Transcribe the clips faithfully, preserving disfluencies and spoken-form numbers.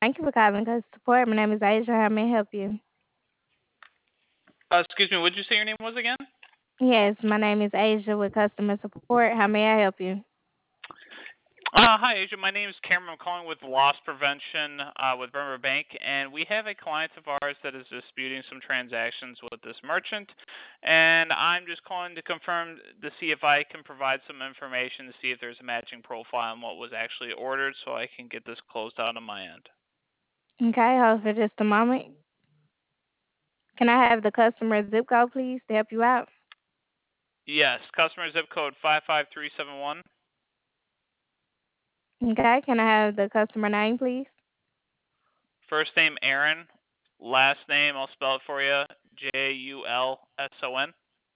Thank you for calling Customer Support. My name is Asia. How may I help you? Uh, excuse me, what did you say your name was again? Yes, my name is Asia with Customer Support. How may I help you? Uh, hi, Asia. My name is Cameron. I'm calling with Loss Prevention uh, with Bremer Bank, and we have a client of ours that is disputing some transactions with this merchant, and I'm just calling to confirm to see if I can provide some information to see if there's a matching profile on what was actually ordered, so I can get this closed out on my end. Okay, hold for just a moment. Can I have the customer zip code, please, to help you out? Yes, customer zip code five five three seven one. Okay, can I have the customer name, please? First name Aaron, last name I'll spell it for you, J U L S O N.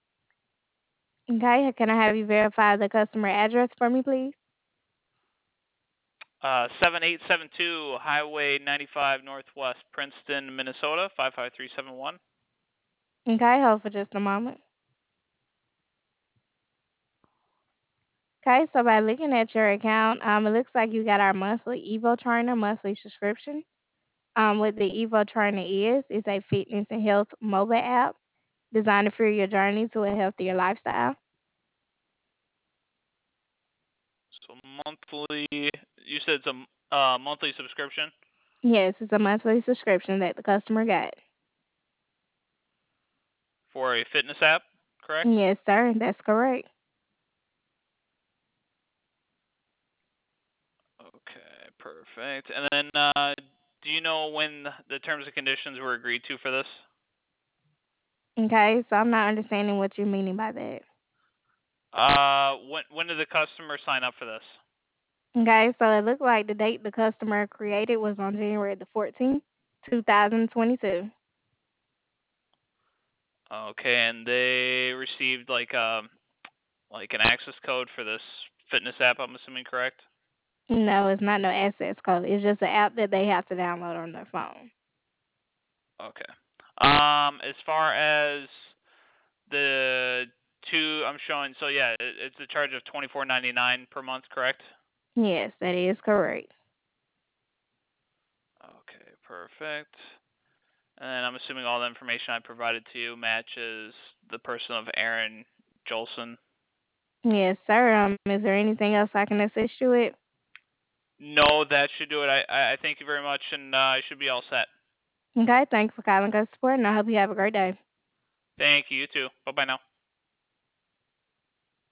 Okay, can I have you verify the customer address for me, please? Uh, seven eight seven two Highway ninety-five Northwest, Princeton, Minnesota, five five three seven one. Okay, hold for just a moment. Okay, so by looking at your account, um, it looks like you got our monthly Evo Trainer monthly subscription. Um, what the Evo Trainer is, is a fitness and health mobile app designed to fuel your journey to a healthier lifestyle. So monthly, you said it's a uh, monthly subscription Yes, it's a monthly subscription that the customer got. for a fitness app, correct? Yes, sir, that's correct. Okay, perfect. And then, uh, do you know when the terms and conditions were agreed to for this? Okay, so I'm not understanding what you're meaning by that. Uh, when when did the customer sign up for this? Okay, so it looked like the date the customer created was on January the fourteenth, two thousand twenty-two. Okay, and they received like um like an access code for this fitness app. I'm assuming, correct? No, it's not no access code. It's just an app that they have to download on their phone. Okay. Um, as far as the two I'm showing, so yeah, it, it's a charge of twenty four ninety nine per month, correct? Yes, that is correct. Okay, perfect. And then I'm assuming all the information I provided to you matches the person of Aaron Jolson. Yes, sir. Um, is there anything else I can assist you with? No, that should do it. I I I thank you very much, and uh, I should be all set. Okay, thanks for calling us support, and I hope you have a great day. Thank you. You too. Bye bye now.